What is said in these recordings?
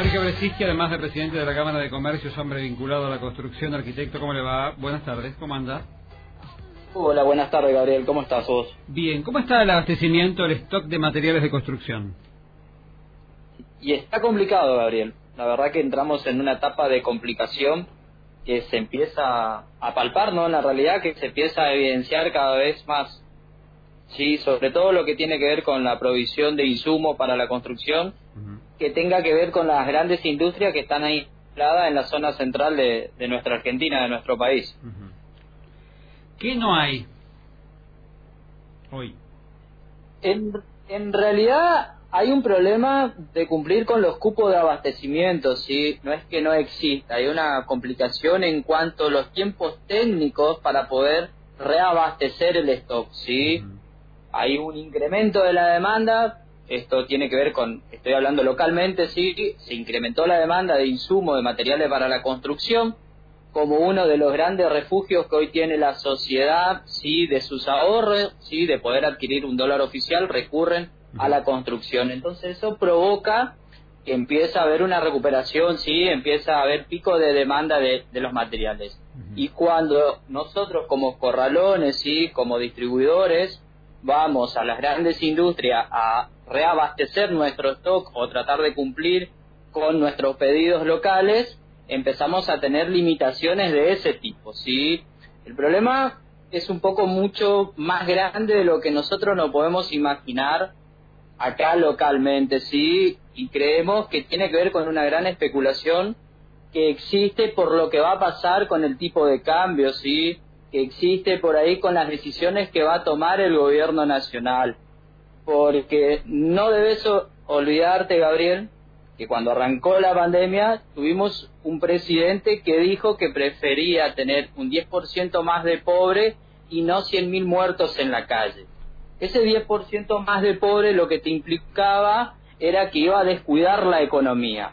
Enrique Bresisky, además de presidente de la Cámara de Comercio, es hombre vinculado a la construcción, arquitecto. ¿Cómo le va? Buenas tardes, ¿cómo anda? Hola, buenas tardes, Gabriel. ¿Cómo estás vos? Bien, ¿cómo está el abastecimiento, el stock de materiales de construcción? Y está complicado, Gabriel. La verdad que entramos en una etapa de complicación que se empieza a palpar, ¿no? En la realidad que se empieza a evidenciar cada vez más. Sí, sobre todo lo que tiene que ver con la provisión de insumos para la construcción, que tenga que ver con las grandes industrias que están ahí instaladas en la zona central de nuestra Argentina, de nuestro país. ¿Qué no hay hoy? En realidad hay un problema de cumplir con los cupos de abastecimiento, ¿sí? No es que no exista, hay una complicación en cuanto a los tiempos técnicos para poder reabastecer el stock, ¿sí? Hay un incremento de la demanda, esto tiene que ver con, estoy hablando localmente, ¿sí? Se incrementó la demanda de insumos, de materiales para la construcción, como uno de los grandes refugios que hoy tiene la sociedad, sí, de sus ahorros, sí, de poder adquirir un dólar oficial, recurren a la construcción. Entonces eso provoca que empieza a haber una recuperación, sí, empieza a haber pico de demanda de los materiales. Y cuando nosotros como corralones, sí, como distribuidores, vamos a las grandes industrias a reabastecer nuestro stock o tratar de cumplir con nuestros pedidos locales, empezamos a tener limitaciones de ese tipo, ¿sí? El problema es un poco mucho más grande de lo que nosotros nos podemos imaginar acá localmente, ¿sí? Y creemos que tiene que ver con una gran especulación que existe por lo que va a pasar con el tipo de cambio, ¿sí? Que existe por ahí con las decisiones que va a tomar el gobierno nacional. Porque no debes olvidarte, Gabriel, que cuando arrancó la pandemia tuvimos un presidente que dijo que prefería tener un 10% más de pobre y no 100.000 muertos en la calle. Ese 10% más de pobre lo que te implicaba era que iba a descuidar la economía.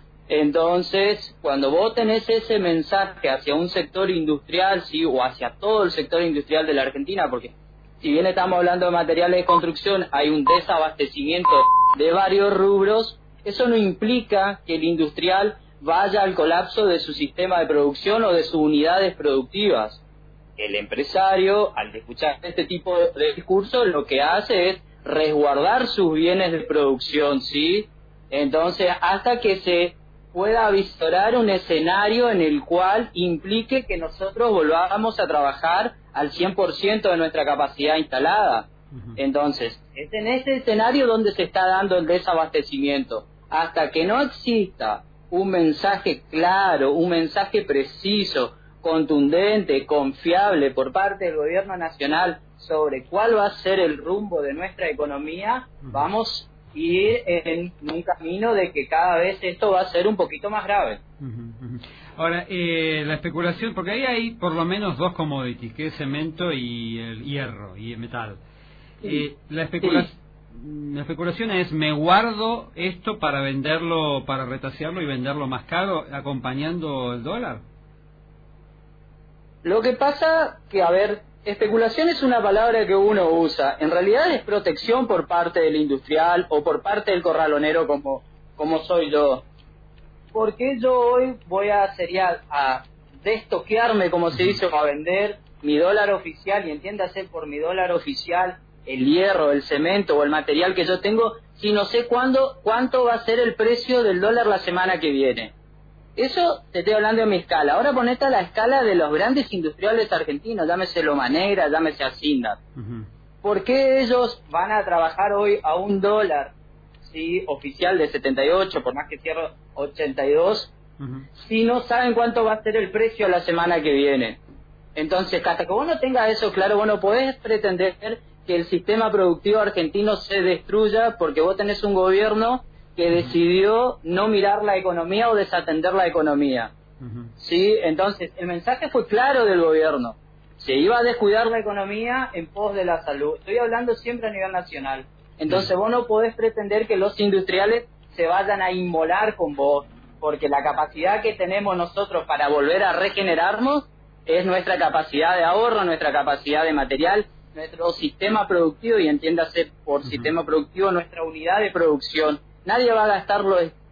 Entonces, cuando vos tenés ese mensaje hacia un sector industrial, sí, o hacia todo el sector industrial de la Argentina, porque si bien estamos hablando de materiales de construcción, hay un desabastecimiento de varios rubros, eso no implica que el industrial vaya al colapso de su sistema de producción o de sus unidades productivas. El empresario, al escuchar este tipo de discursos, lo que hace es resguardar sus bienes de producción, ¿sí? Entonces, hasta que se pueda avisorar un escenario en el cual implique que nosotros volvamos a trabajar al 100% de nuestra capacidad instalada. Entonces, es en ese escenario donde se está dando el desabastecimiento. Hasta que no exista un mensaje claro, un mensaje preciso, contundente, confiable por parte del gobierno nacional sobre cuál va a ser el rumbo de nuestra economía, vamos a ir en un camino de que cada vez esto va a ser un poquito más grave. Ahora, la especulación, porque ahí hay por lo menos dos commodities, que es cemento y el hierro y el metal. La especulación es, me guardo esto para venderlo, para retasearlo y venderlo más caro, acompañando el dólar. Lo que pasa que, a ver, especulación es una palabra que uno usa. En realidad es protección por parte del industrial o por parte del corralonero como soy yo. Porque yo hoy voy a destoquearme, como se dice, a vender mi dólar oficial, y entiéndase por mi dólar oficial el hierro, el cemento o el material que yo tengo, si no sé cuánto va a ser el precio del dólar la semana que viene. Eso te estoy hablando de mi escala. Ahora ponete a la escala de los grandes industriales argentinos, llámese Loma Negra, llámese Asindar. ¿Por qué ellos van a trabajar hoy a un dólar, sí, oficial de 78, por más que cierre 82, si no saben cuánto va a ser el precio la semana que viene? Entonces, hasta que vos no tengas eso claro, vos no podés pretender que el sistema productivo argentino se destruya porque vos tenés un gobierno que decidió no mirar la economía o desatender la economía. ¿Sí? Entonces, el mensaje fue claro del gobierno. Se iba a descuidar la economía en pos de la salud. Estoy hablando siempre a nivel nacional. Entonces, vos no podés pretender que los industriales se vayan a inmolar con vos, porque la capacidad que tenemos nosotros para volver a regenerarnos es nuestra capacidad de ahorro, nuestra capacidad de material, nuestro sistema productivo, y entiéndase por sistema productivo nuestra unidad de producción. Nadie va a gastar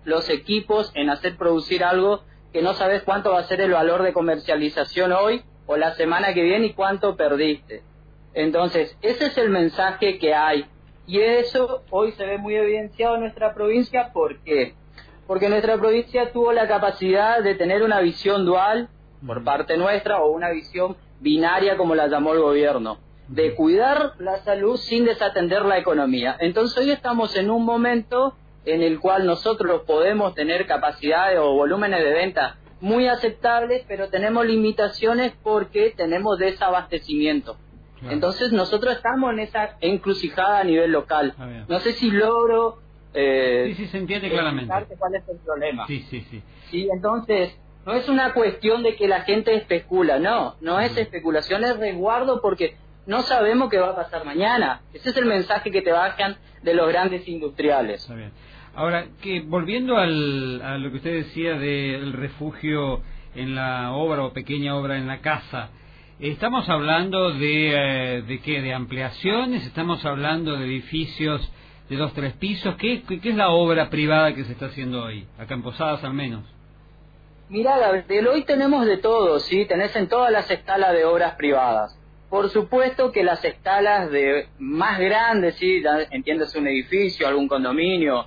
los equipos en hacer producir algo que no sabes cuánto va a ser el valor de comercialización hoy o la semana que viene y cuánto perdiste. Entonces, ese es el mensaje que hay. Y eso hoy se ve muy evidenciado en nuestra provincia. ¿Por qué? Porque nuestra provincia tuvo la capacidad de tener una visión dual por parte nuestra, o una visión binaria como la llamó el gobierno, de cuidar la salud sin desatender la economía. Entonces hoy estamos en un momento en el cual nosotros podemos tener capacidades o volúmenes de venta muy aceptables, pero tenemos limitaciones porque tenemos desabastecimiento. Claro. Entonces nosotros estamos en esa encrucijada a nivel local. No sé si logro sí, se entiende claramente cuál es el problema. Sí, entonces no es una cuestión de que la gente especula, no es especulación, es resguardo, porque no sabemos qué va a pasar mañana. Ese es el mensaje que te bajan de los grandes industriales. Está bien. Ahora, que volviendo a lo que usted decía del refugio en la obra o pequeña obra en la casa, ¿estamos hablando de qué? ¿De ampliaciones? ¿Estamos hablando de edificios de 2-3 pisos? ¿Qué es la obra privada que se está haciendo hoy? Acá en Posadas al menos. Mira, Gabriel, hoy tenemos de todo, ¿sí? Tenés en todas las escalas de obras privadas. Por supuesto que las escalas de más grandes, ¿sí? Entiendes, un edificio, algún condominio,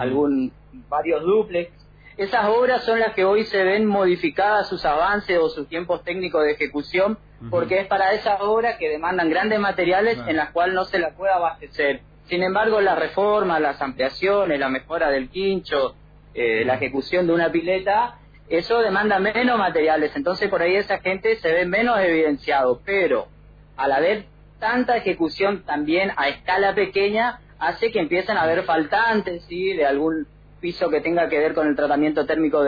varios dúplex. Esas obras son las que hoy se ven modificadas sus avances o sus tiempos técnicos de ejecución, porque es para esas obras que demandan grandes materiales en las cuales no se las puede abastecer. Sin embargo, la reforma, las ampliaciones, la mejora del quincho, la ejecución de una pileta, eso demanda menos materiales. Entonces por ahí esa gente se ve menos evidenciado, pero al haber tanta ejecución también a escala pequeña, hace que empiecen a haber faltantes, ¿sí? De algún piso que tenga que ver con el tratamiento térmico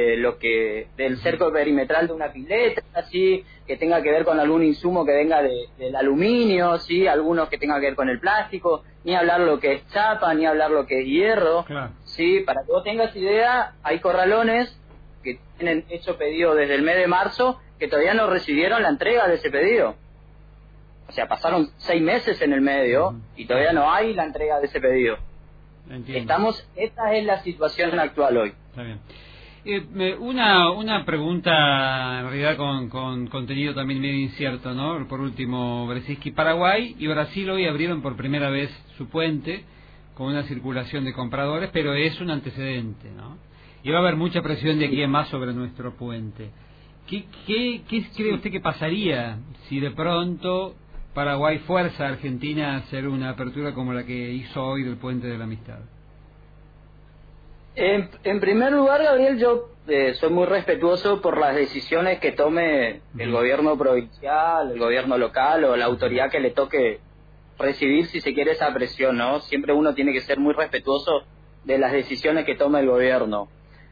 del cerco perimetral de una pileta, ¿sí? Que tenga que ver con algún insumo que venga del aluminio, ¿sí? Algunos que tengan que ver con el plástico, ni hablar lo que es chapa, ni hablar lo que es hierro. Claro. ¿Sí? Para que vos tengas idea, hay corralones que tienen hecho pedido desde el mes de marzo que todavía no recibieron la entrega de ese pedido. O sea, pasaron 6 meses en el medio y todavía no hay la entrega de ese pedido. Entiendo. Esta es la situación actual hoy. Está bien. Una pregunta, en realidad con contenido también medio incierto, ¿no? Por último, Brzezinski, Paraguay y Brasil hoy abrieron por primera vez su puente con una circulación de compradores, pero es un antecedente, ¿no? Y va a haber mucha presión de aquí en más sobre nuestro puente. ¿Qué cree usted que pasaría si de pronto Paraguay fuerza a Argentina a hacer una apertura como la que hizo hoy del Puente de la Amistad? En primer lugar, Gabriel, yo soy muy respetuoso por las decisiones que tome el gobierno provincial, el gobierno local o la autoridad que le toque recibir, si se quiere, esa presión, ¿no? Siempre uno tiene que ser muy respetuoso de las decisiones que toma el gobierno.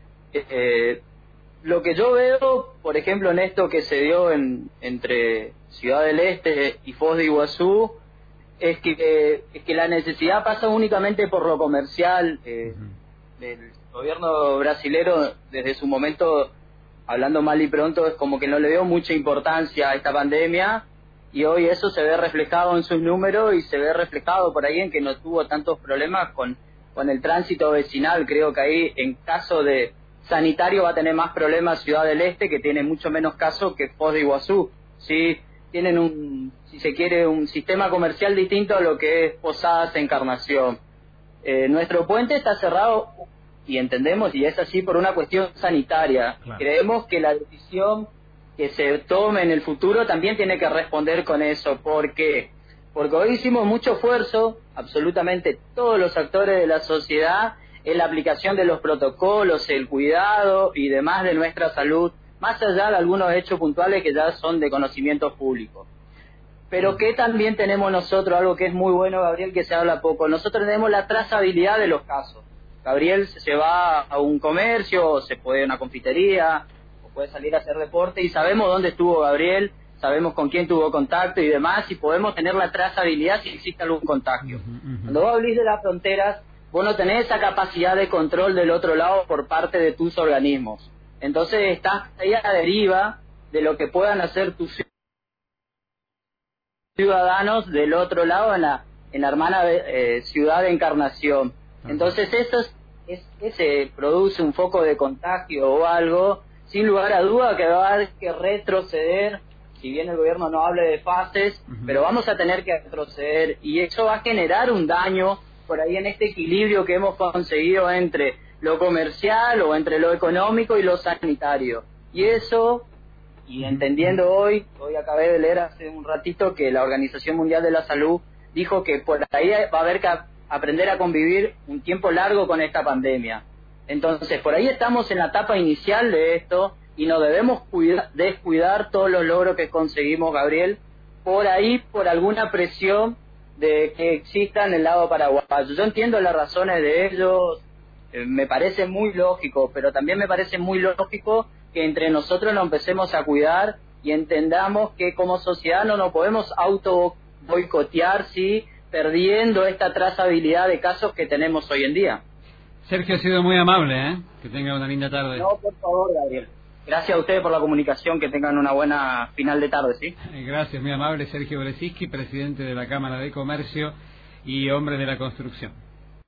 Lo que yo veo, por ejemplo, en esto que se dio entre Ciudad del Este y Foz de Iguazú, es que la necesidad pasa únicamente por lo comercial. El gobierno brasilero, desde su momento, hablando mal y pronto, es como que no le dio mucha importancia a esta pandemia, y hoy eso se ve reflejado en sus números y se ve reflejado por ahí en que no tuvo tantos problemas con el tránsito vecinal. Creo que ahí, en caso de sanitario, va a tener más problemas Ciudad del Este, que tiene mucho menos casos que Foz de Iguazú. Sí, tienen si se quiere, un sistema comercial distinto a lo que es Posadas Encarnación. Nuestro puente está cerrado, y entendemos, y es así, por una cuestión sanitaria. Claro. Creemos que la decisión que se tome en el futuro también tiene que responder con eso. ¿Por qué? Porque hoy hicimos mucho esfuerzo, absolutamente todos los actores de la sociedad, en la aplicación de los protocolos, el cuidado y demás de nuestra salud, más allá de algunos hechos puntuales que ya son de conocimiento público. Pero que también tenemos nosotros, algo que es muy bueno, Gabriel, que se habla poco. Nosotros tenemos la trazabilidad de los casos. Gabriel se va a un comercio, o se puede a una confitería, o puede salir a hacer deporte, y sabemos dónde estuvo Gabriel, sabemos con quién tuvo contacto y demás, y podemos tener la trazabilidad si existe algún contagio. Cuando vos abrís de las fronteras, vos no tenés esa capacidad de control del otro lado por parte de tus organismos. Entonces estás ahí a la deriva de lo que puedan hacer tus ciudadanos del otro lado en la hermana ciudad de Encarnación. Entonces ese produce un foco de contagio o algo, sin lugar a duda que va a haber que retroceder, si bien el gobierno no hable de fases, pero vamos a tener que retroceder, y eso va a generar un daño por ahí en este equilibrio que hemos conseguido entre lo comercial o entre lo económico y lo sanitario. Y eso, y entendiendo hoy acabé de leer hace un ratito que la Organización Mundial de la Salud dijo que por ahí va a haber que aprender a convivir un tiempo largo con esta pandemia. Entonces, por ahí estamos en la etapa inicial de esto y no debemos descuidar todos los logros que conseguimos, Gabriel, por ahí, por alguna presión de que exista en el lado paraguayo. Yo entiendo las razones de ellos, me parece muy lógico, pero también me parece muy lógico que entre nosotros nos empecemos a cuidar y entendamos que como sociedad no nos podemos auto boicotear, ¿sí?, perdiendo esta trazabilidad de casos que tenemos hoy en día. Sergio, ha sido muy amable, ¿eh? Que tenga una linda tarde. No, por favor, Gabriel. Gracias a ustedes por la comunicación, que tengan una buena final de tarde, ¿sí? Gracias, muy amable. Sergio Brzezinski, presidente de la Cámara de Comercio y hombre de la construcción.